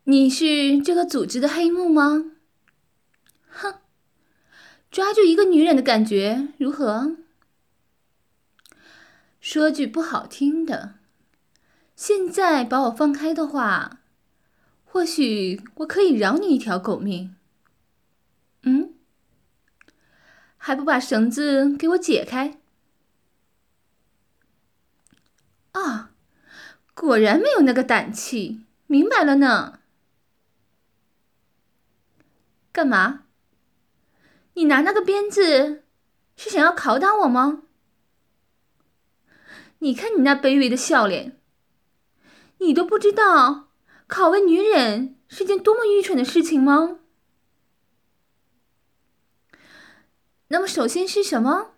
你是这个组织的黑幕吗？哼，抓住一个女人的感觉如何？说句不好听的，现在把我放开的话，或许我可以饶你一条狗命。嗯，还不把绳子给我解开？啊，果然没有那个胆气，明白了呢。干嘛？你拿那个鞭子是想要拷打我吗？你看你那卑微的笑脸，你都不知道拷问女人是件多么愚蠢的事情吗？那么首先是什么？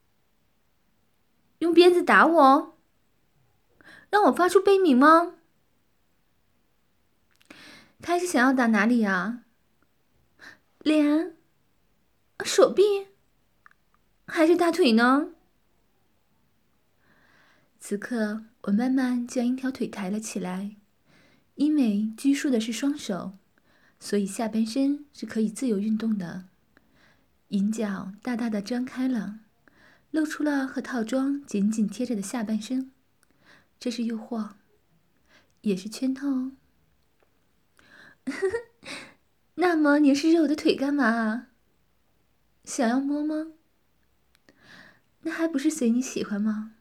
用鞭子打我，让我发出悲鸣吗？他是想要打哪里啊？脸、手臂，还是大腿呢？此刻，我慢慢将一条腿抬了起来，因为拘束的是双手，所以下半身是可以自由运动的。银角大大的张开了，露出了和套装紧紧贴着的下半身。这是诱惑，也是圈套哦。那么你是揉我的腿干嘛啊？想要摸吗？那还不是随你喜欢吗？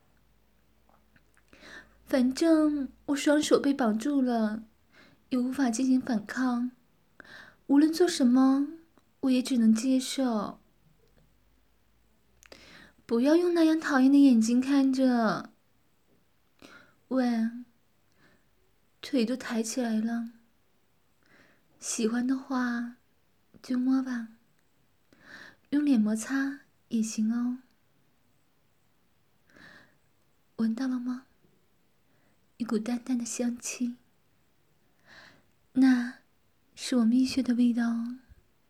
反正我双手被绑住了，也无法进行反抗。无论做什么，我也只能接受。不要用那样讨厌的眼睛看着。喂，腿都抬起来了，喜欢的话就摸吧，用脸摩擦也行哦。闻到了吗？一股淡淡的香气，那是我蜜穴的味道哦。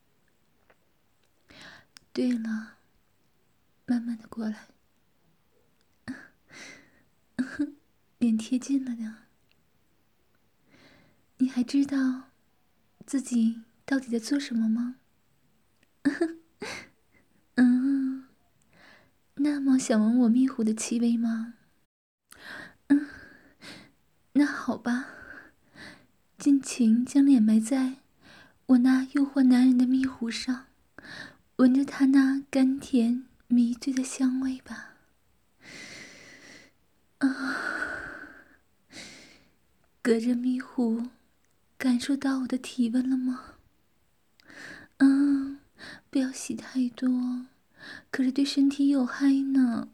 对了，慢慢的过来，脸贴近了呢。你还知道自己到底在做什么吗？嗯，那么想闻我蜜壶的气味吗？那好吧，尽情将脸埋在我那诱惑男人的蜜壶上，闻着他那甘甜迷醉的香味吧。隔着蜜壶，感受到我的体温了吗？不要洗太多，可是对身体有害呢。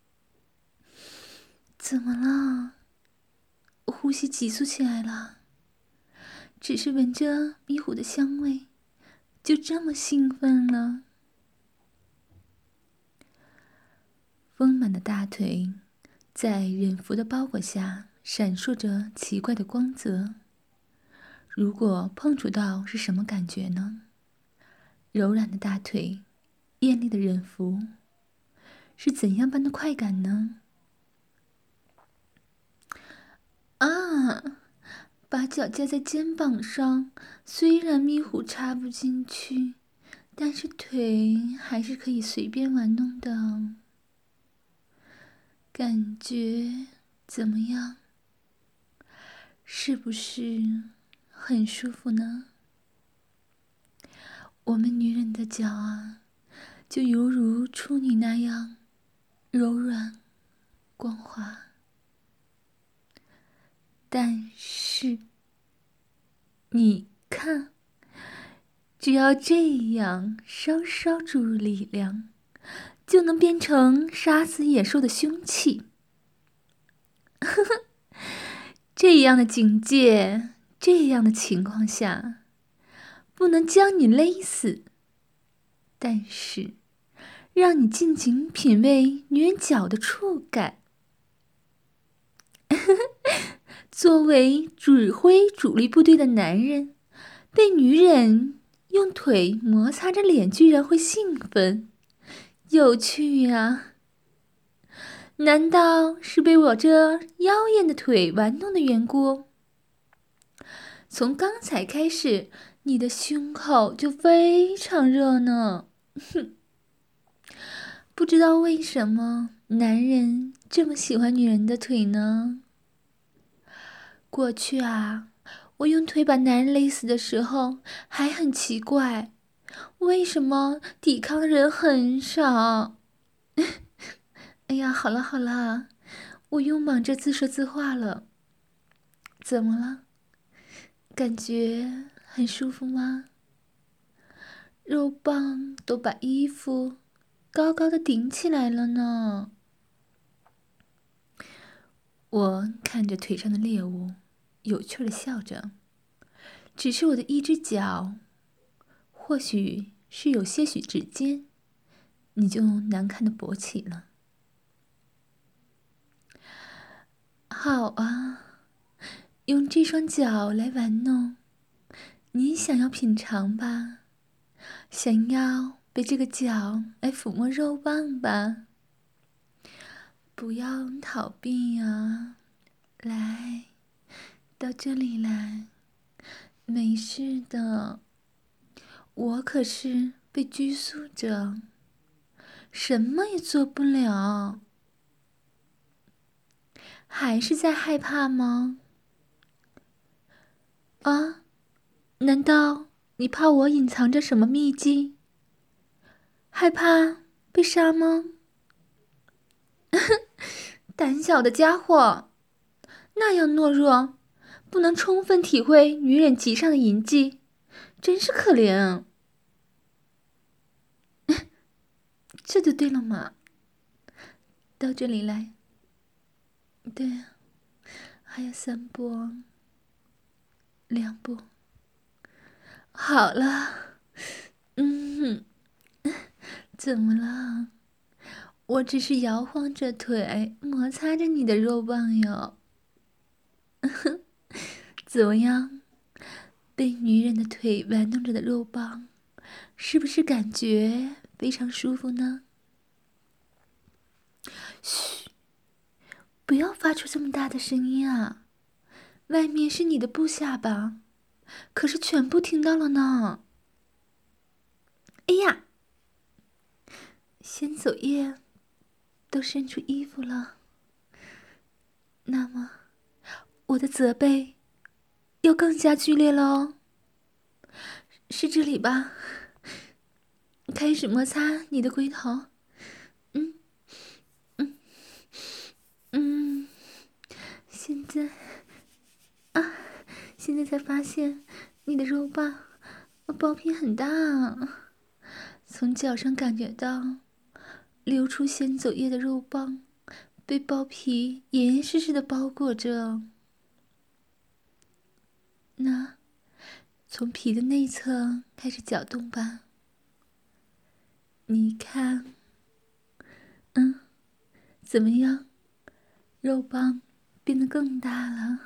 怎么了？我呼吸急促起来了，只是闻着蜜壶的香味，就这么兴奋了。丰满的大腿在忍服的包裹下闪烁着奇怪的光泽。如果碰触到是什么感觉呢？柔软的大腿，艳丽的忍服，是怎样般的快感呢？啊！把脚架在肩膀上，虽然蜜壶插不进去，但是腿还是可以随便玩弄的。感觉怎么样？是不是很舒服呢？我们女人的脚啊，就犹如处女那样柔软光滑。但是，你看，只要这样稍稍注入力量，就能变成杀死野兽的凶器。这样的境界，这样的情况下，不能将你勒死，但是让你尽情品味女人脚的触感。作为指挥主力部队的男人，被女人用腿摩擦着脸，居然会兴奋，有趣呀！难道是被我这妖艳的腿玩弄的缘故？ 从刚才开始，你的胸口就非常热呢。哼，不知道为什么男人这么喜欢女人的腿呢？过去啊，我用腿把男人勒死的时候，还很奇怪，为什么抵抗的人很少？哎呀，好了好了，我又忙着自说自话了。怎么了？感觉很舒服吗？肉棒都把衣服高高的顶起来了呢。我看着腿上的猎物，有趣的笑着。只是我的一只脚，或许是有些许指尖，你就难看的勃起了。好啊，用这双脚来玩弄，你想要品尝吧？想要被这个脚来抚摸肉棒吧？不要逃避啊！来，到这里来，没事的。我可是被拘束着，什么也做不了。还是在害怕吗？啊？难道你怕我隐藏着什么秘籍？害怕被杀吗？胆小的家伙，那样懦弱，不能充分体会女人脊上的淫技，真是可怜。这就对了嘛。到这里来。对，还有3步，2步。好了。怎么了？我只是摇晃着腿，摩擦着你的肉棒哟。怎么样？被女人的腿玩弄着的肉棒，是不是感觉非常舒服呢？嘘，不要发出这么大的声音啊！外面是你的部下吧？可是全部听到了呢。哎呀，先走夜都伸出衣服了，那么我的责备又更加剧烈了哦。是这里吧？开始摩擦你的龟头。现在啊，现在才发现你的肉棒包皮很大啊，从脚上感觉到流出先走液的肉棒被包皮严严实实的包裹着。那从皮的内侧开始搅动吧。你看，怎么样？肉棒变得更大了。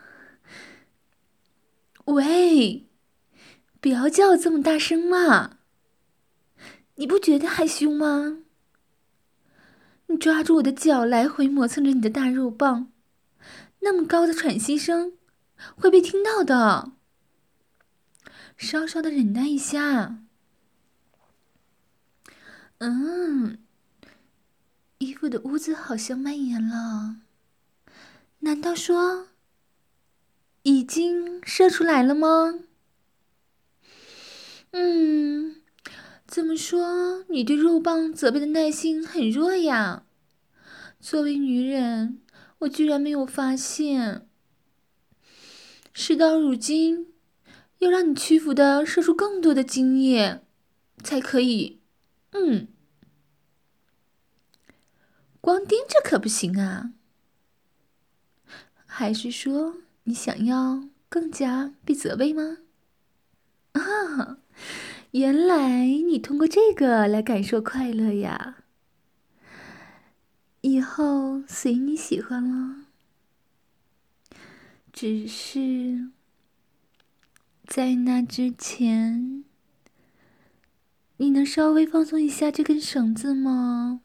喂，不要叫这么大声嘛！你不觉得害羞吗？你抓住我的脚，来回磨蹭着你的大肉棒，那么高的喘息声会被听到的。稍稍的忍耐一下。衣服的污渍好像蔓延了。难道说已经射出来了吗？这么说，你对肉棒责备的耐心很弱呀？作为女人，我居然没有发现。事到如今，要让你屈服的射出更多的精液，才可以。光盯着可不行啊。还是说你想要更加被责备吗？啊，原来你通过这个来感受快乐呀。以后随你喜欢了。只是在那之前，你能稍微放松一下这根绳子吗？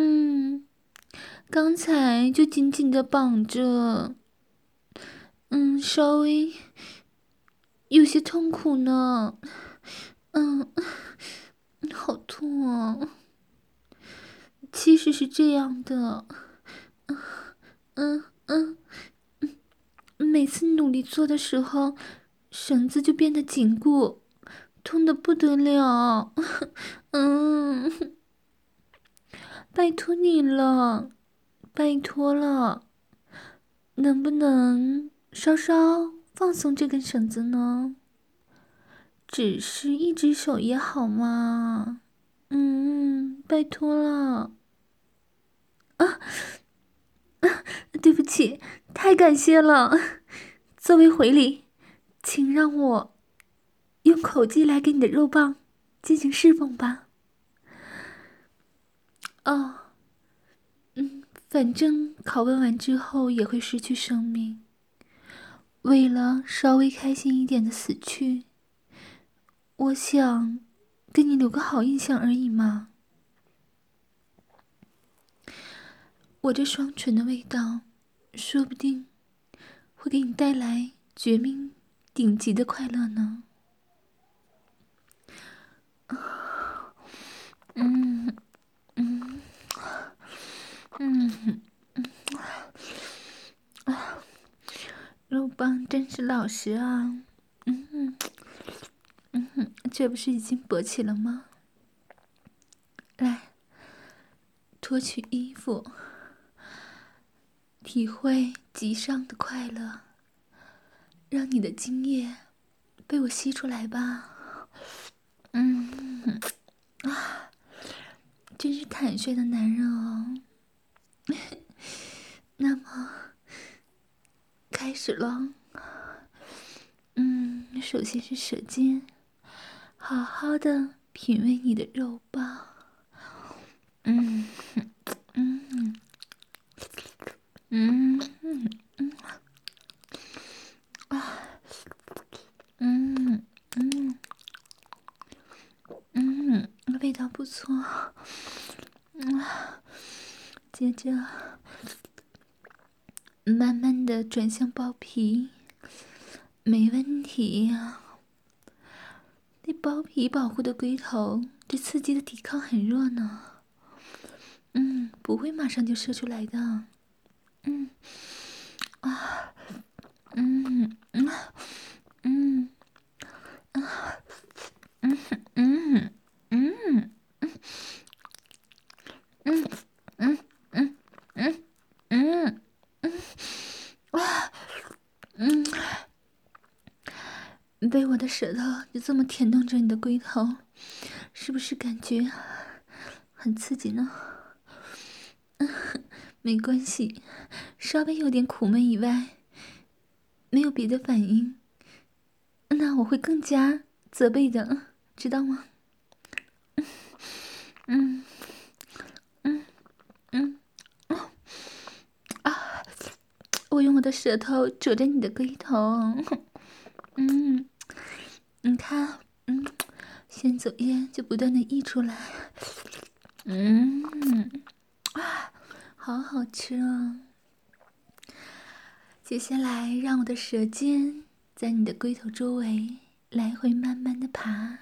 刚才就紧紧的绑着。 稍微有些痛苦呢。好痛啊！其实是这样的，每次努力做的时候，绳子就变得紧固，痛得不得了。拜托你了，拜托了，能不能稍稍放松这根绳子呢？只是一只手也好嘛。拜托了。对不起，太感谢了。作为回礼，请让我用口技来给你的肉棒进行释放吧。哦，反正拷问完之后也会失去生命。为了稍微开心一点的死去，我想给你留个好印象而已嘛。我这双唇的味道，说不定会给你带来绝命顶级的快乐呢。肉棒真是老实啊。这不是已经勃起了吗？来，脱去衣服，体会极上的快乐，让你的精液被我吸出来吧。真是坦率的男人哦。那么，开始了。首先是舌尖，好好的品味你的肉棒。味道不错。接着慢慢的转向包皮。没问题呀。那包皮保护的龟头对刺激的抵抗很弱呢。不会马上就射出来的。被我的舌头就这么舔动着你的龟头，是不是感觉很刺激呢？没关系，稍微有点苦闷以外，没有别的反应，那我会更加责备的，知道吗？我用我的舌头啄着你的龟头。你看，先走液就不断的溢出来。好好吃啊。接下来让我的舌尖在你的龟头周围来回慢慢的爬。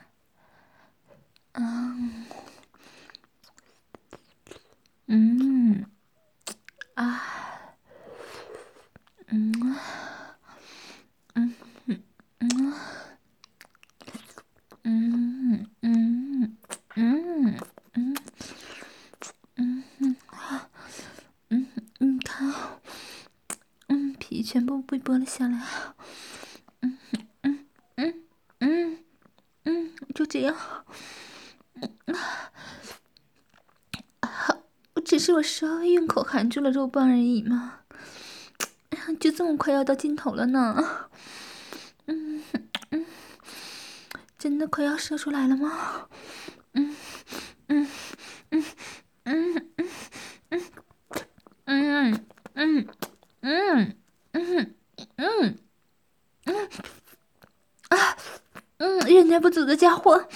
你看，皮全部被剥了下来。就这样。只是我稍微用口含住了肉棒而已嘛，就这么快要到尽头了呢。真的快要射出来了吗？忍耐不足的家伙。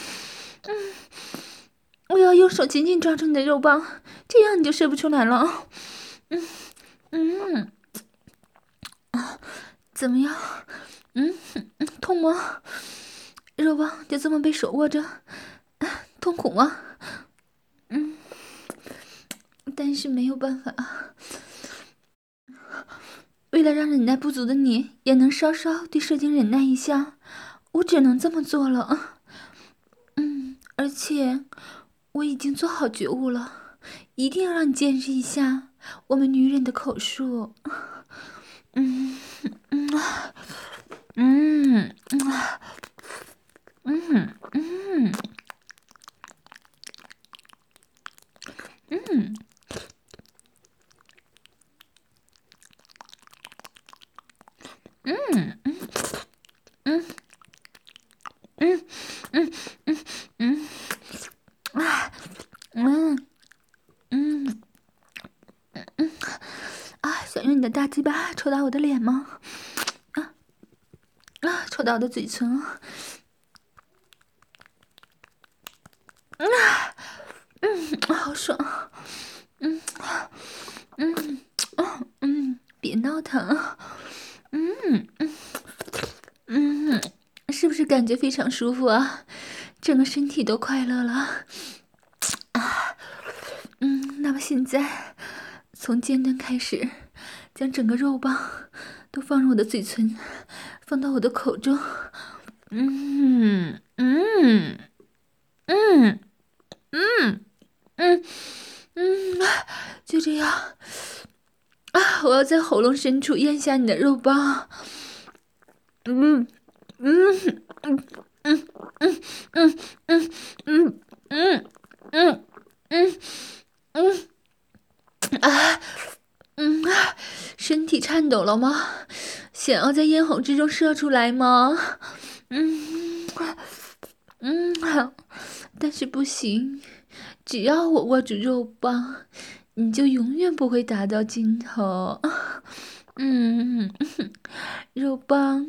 我要用手紧紧抓住你的肉棒，这样你就射不出来了。 怎么样？痛吗？肉棒就这么被手握着，痛苦吗？但是没有办法，为了让忍耐不足的你也能稍稍对射精忍耐一下，我只能这么做了。而且我已经做好觉悟了，一定要让你见识一下我们女人的口述。想用你的大鸡巴抽打我的脸吗？抽打我的嘴唇啊！好爽！别闹腾！是不是感觉非常舒服啊？整个身体都快乐了。那么现在从尖端开始，将整个肉棒都放入我的嘴唇，放到我的口中。就这样我要在喉咙深处咽下你的肉棒。身体颤抖了吗？想要在咽喉之中射出来吗？但是不行，只要我握住肉棒，你就永远不会达到尽头。肉棒，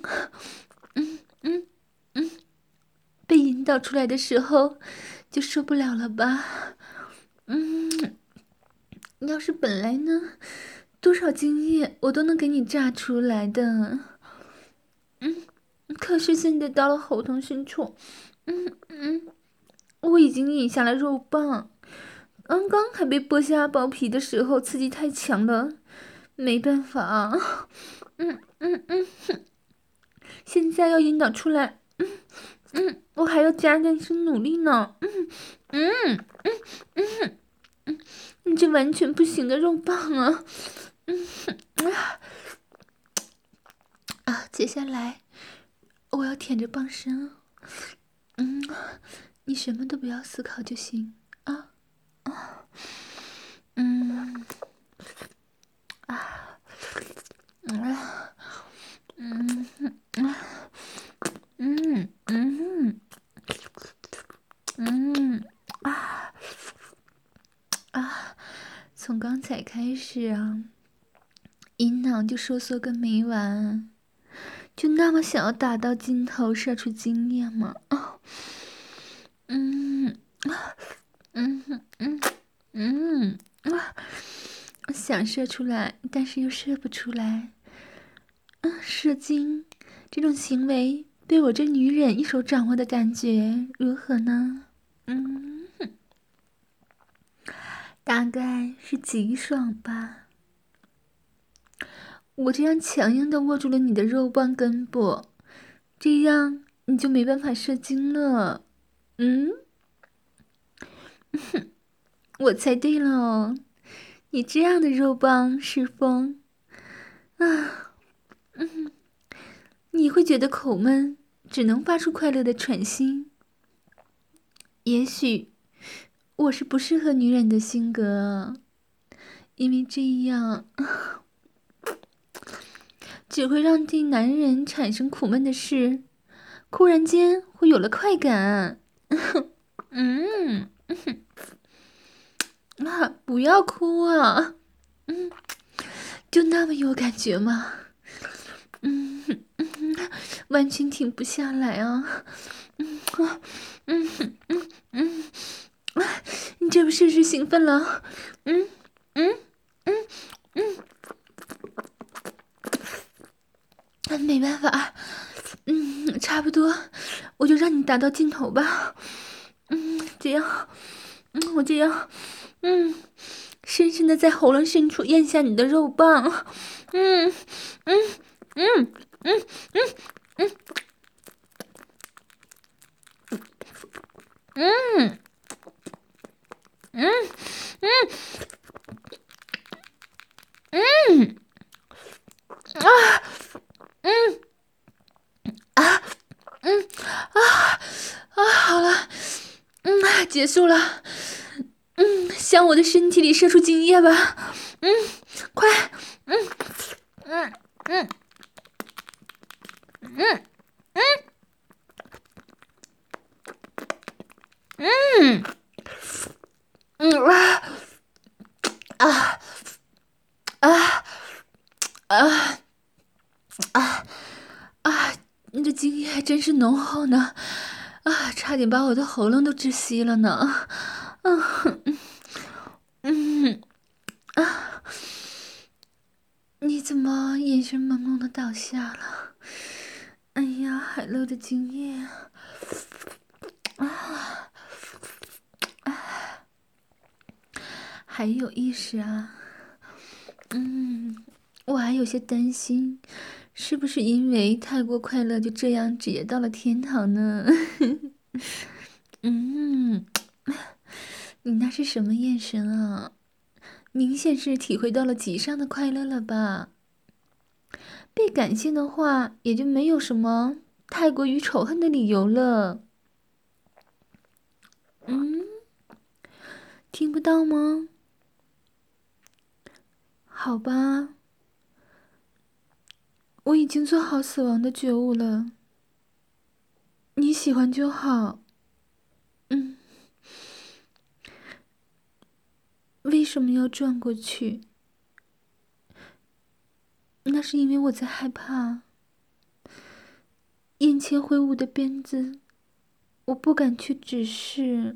被引导出来的时候就受不了了吧？要是本来呢，多少精液我都能给你榨出来的。可是现在到了喉头深处，我已经饮下了肉棒，刚刚还被剥下包皮的时候刺激太强了，没办法。现在要引导出来，我还要加点声努力呢。你这完全不行的肉棒啊！接下来我要舔着棒身，你什么都不要思考就行啊。从刚才开始啊，阴囊就收缩个没完，就那么想要打到尽头射出精液吗？想射出来，但是又射不出来。射精这种行为，对我这女人一手掌握的感觉如何呢？大概是极爽吧。我这样强硬的握住了你的肉棒根部，这样你就没办法射精了。我猜对了哦，你这样的肉棒是风你会觉得口闷，只能发出快乐的喘息。也许我是不适合女人的性格，因为这样只会让对男人产生苦闷的事，忽然间会有了快感。不要哭啊！就那么有感觉吗？完全停不下来啊！你这不是兴奋了？ 办法，差不多，我就让你达到尽头吧。这样，我这样，深深的在喉咙深处咽下你的肉棒，好了，结束了，向我的身体里射出精液吧，快，你这精液还真是浓厚呢，差点把我的喉咙都窒息了呢，你怎么眼神朦胧的倒下了？哎呀，海漏的精液还有意识啊？我还有些担心，是不是因为太过快乐就这样直接到了天堂呢？你那是什么眼神啊？明显是体会到了极上的快乐了吧？被感谢的话，也就没有什么太过于仇恨的理由了。听不到吗？好吧，我已经做好死亡的觉悟了。你喜欢就好。为什么要转过去？那是因为我在害怕。眼前挥舞的鞭子，我不敢去直视。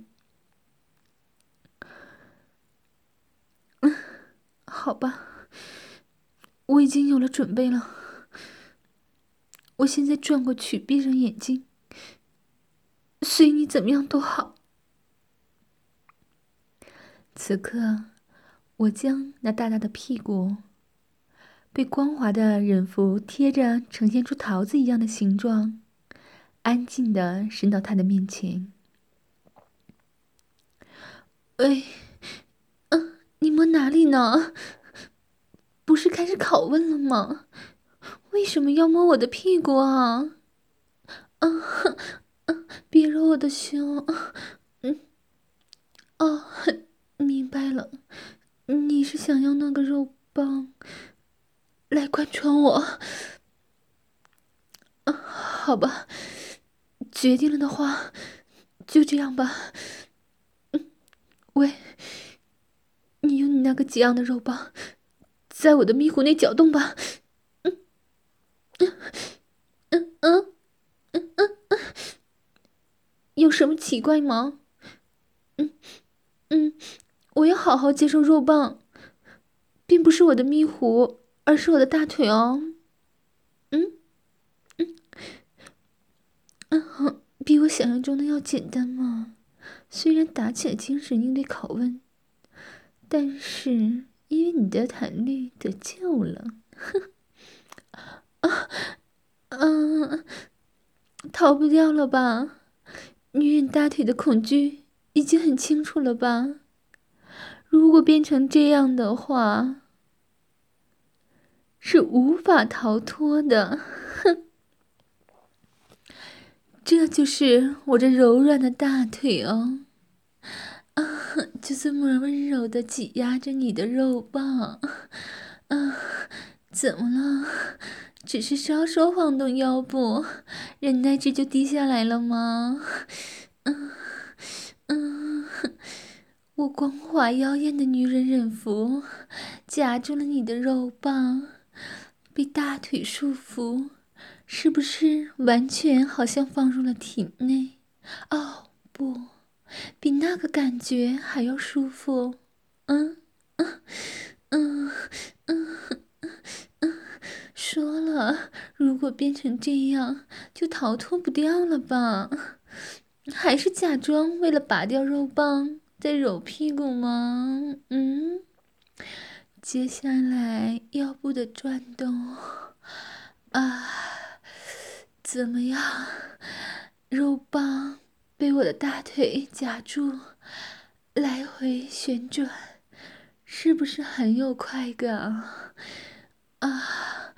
好吧，我已经有了准备了。我现在转过去，闭上眼睛，随你怎么样都好。此刻，我将那大大的屁股，被光滑的人服贴着，呈现出桃子一样的形状，安静地伸到他的面前。喂，你摸哪里呢？不是开始拷问了吗？为什么要摸我的屁股啊？别揉我的胸。明白了，你是想要那个肉棒来贯穿我。好吧，决定了的话，就这样吧。喂，你用你那个激昂的肉棒，在我的迷糊内搅动吧。有什么奇怪吗？我要好好接受肉棒，并不是我的迷糊，而是我的大腿哦。比我想象中的要简单嘛。虽然打起了精神应对拷问，但是因为你的弹律得救了。逃不掉了吧？女人大腿的恐惧已经很清楚了吧？如果变成这样的话，是无法逃脱的。这就是我这柔软的大腿哦。就这么温柔的挤压着你的肉棒。怎么了？只是稍稍晃动腰部，忍耐值就低下来了吗？我光滑妖艳的女人忍服，夹住了你的肉棒，被大腿束缚，是不是完全好像放入了体内？哦，不，比那个感觉还要舒服。 说了，如果变成这样，就逃脱不掉了吧？还是假装为了拔掉肉棒在揉屁股吗？接下来腰部的转动啊，怎么样？肉棒被我的大腿夹住，来回旋转，是不是很有快感啊？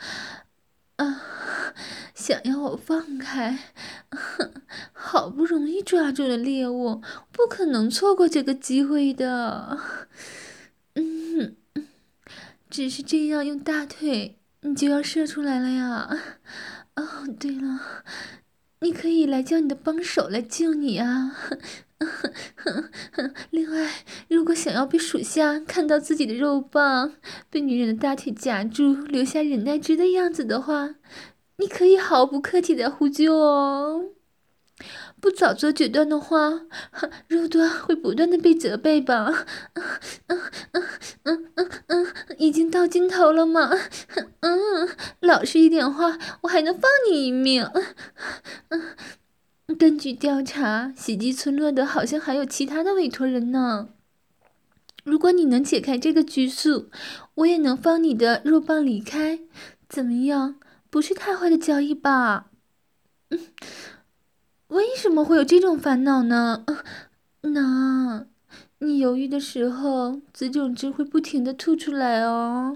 想要我放开，好不容易抓住了猎物，不可能错过这个机会的。只是这样用大腿，你就要射出来了呀。哦，对了，你可以来叫你的帮手来救你啊。另外，如果想要被属下看到自己的肉棒被女人的大腿夹住，留下忍耐值的样子的话，你可以毫不客气的呼救哦。不早做决断的话，肉段会不断的被责备吧。已经到尽头了吗？老实一点话，我还能放你一命。根据调查，袭击村落的好像还有其他的委托人呢。如果你能解开这个拘束，我也能放你的肉棒离开。怎么样？不是太坏的交易吧？为什么会有这种烦恼呢？那，你犹豫的时候，子种汁会不停的吐出来哦。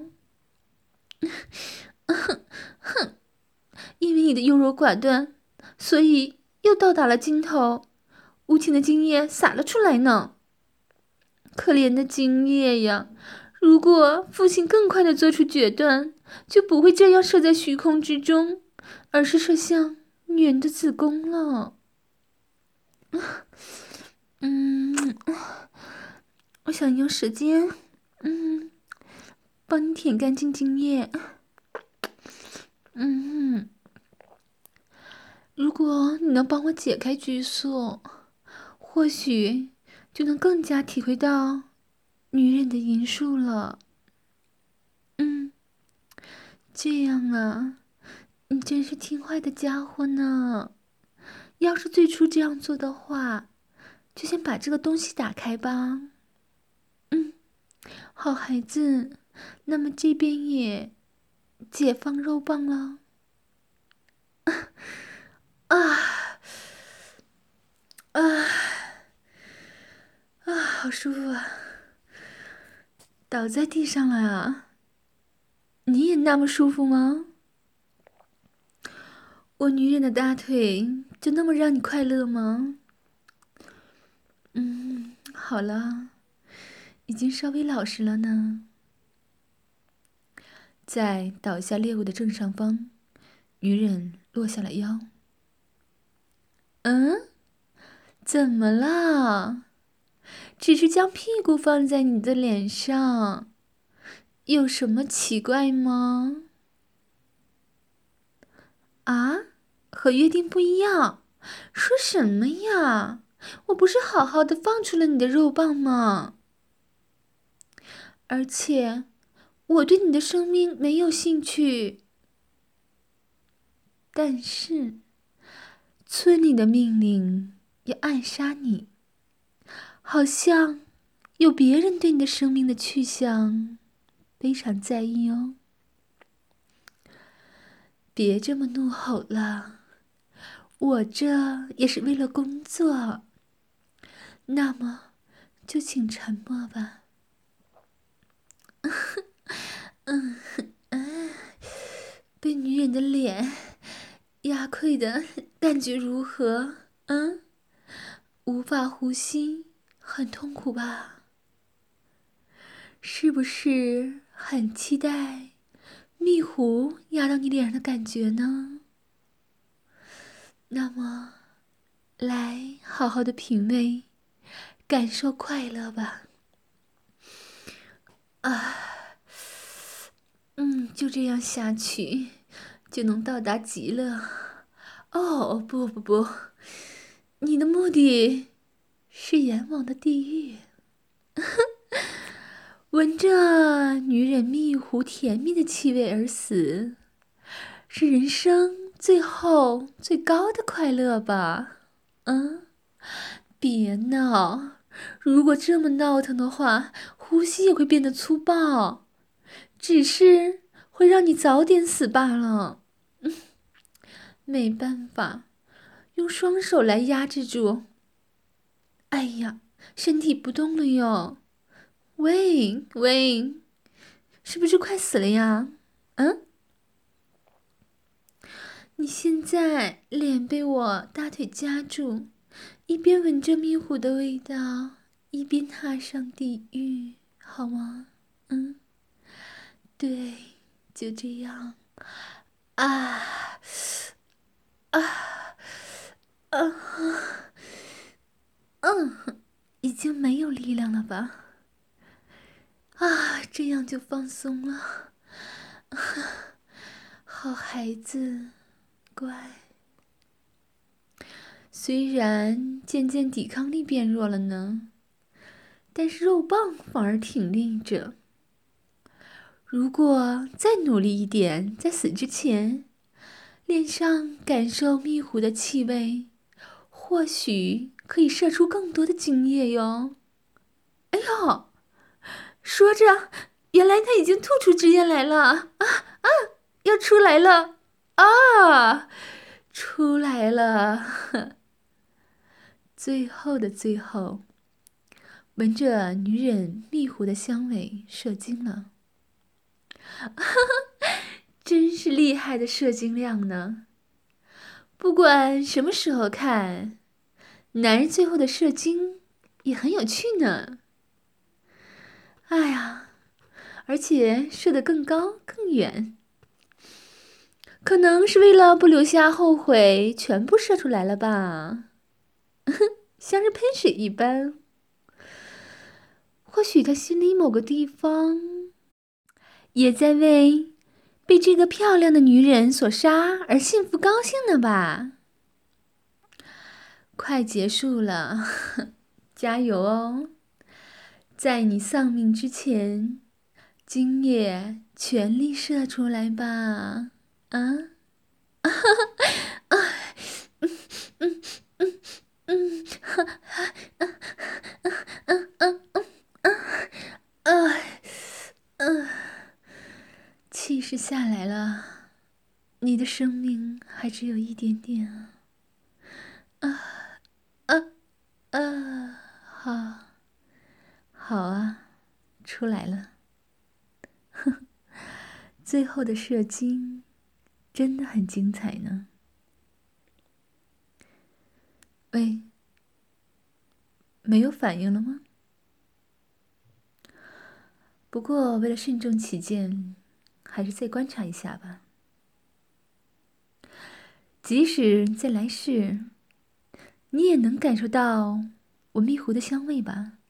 因为你的优柔寡断，所以又到达了尽头，无情的精液洒了出来呢。可怜的精液呀！如果父亲更快的做出决断，就不会这样射在虚空之中，而是射向女人的子宫了。我想用舌尖，帮你舔干净精液。如果你能帮我解开拘束，或许就能更加体会到女人的淫术了。这样啊，你真是听话的家伙呢。要是最初这样做的话，就先把这个东西打开吧。好孩子，那么这边也解放肉棒了。好舒服啊！倒在地上了啊！你也那么舒服吗？我女人的大腿就那么让你快乐吗？好了，已经稍微老实了呢。在倒下猎物的正上方，女人落下了腰。怎么了？只是将屁股放在你的脸上，有什么奇怪吗？啊，和约定不一样。说什么呀？我不是好好的放出了你的肉棒吗？而且，我对你的生命没有兴趣。但是，村里的命令要暗杀你，好像有别人对你的生命的去向非常在意哦。别这么怒吼了，我这也是为了工作。那么，就请沉默吧。被女人的脸压溃的感觉如何？无法呼吸，很痛苦吧？是不是很期待蜜糊压到你脸上的感觉呢？那么，来好好的品味，感受快乐吧。就这样下去，就能到达极乐。哦，不不不，你的目的是阎王的地狱。闻着女人蜜糊甜蜜的气味而死， 是人生最后最高的快乐吧？别闹！如果这么闹腾的话，呼吸也会变得粗暴，只是会让你早点死罢了。没办法，用双手来压制住。哎呀，身体不动了哟！喂喂，是不是快死了呀？你现在脸被我大腿夹住，一边闻着蜜糊的味道，一边踏上地狱，好吗？对，就这样。啊啊已经没有力量了吧？这样就放松了。好孩子，乖。虽然渐渐抵抗力变弱了呢，但是肉棒反而挺立着。如果再努力一点，在死之前，脸上感受蜜糊的气味，或许可以射出更多的精液哟。哎呦，说着，原来他已经吐出汁液来了！要出来了！出来了！最后的最后，闻着女人蜜糊的香味，射精了。真是厉害的射精量呢！不管什么时候看，男人最后的射精也很有趣呢。哎呀，而且射得更高更远，可能是为了不留下后悔，全部射出来了吧？像是喷水一般。或许他心里某个地方也在为被这个漂亮的女人所杀而幸福高兴呢吧？快结束了，加油哦！在你丧命之前，精液全力射出来吧！气势下来了，你的生命还只有一点点好，好啊，出来了。最后的射精真的很精彩呢。喂，没有反应了吗？不过为了慎重起见，还是再观察一下吧。即使在来世，你也能感受到我蜜糊的香味吧？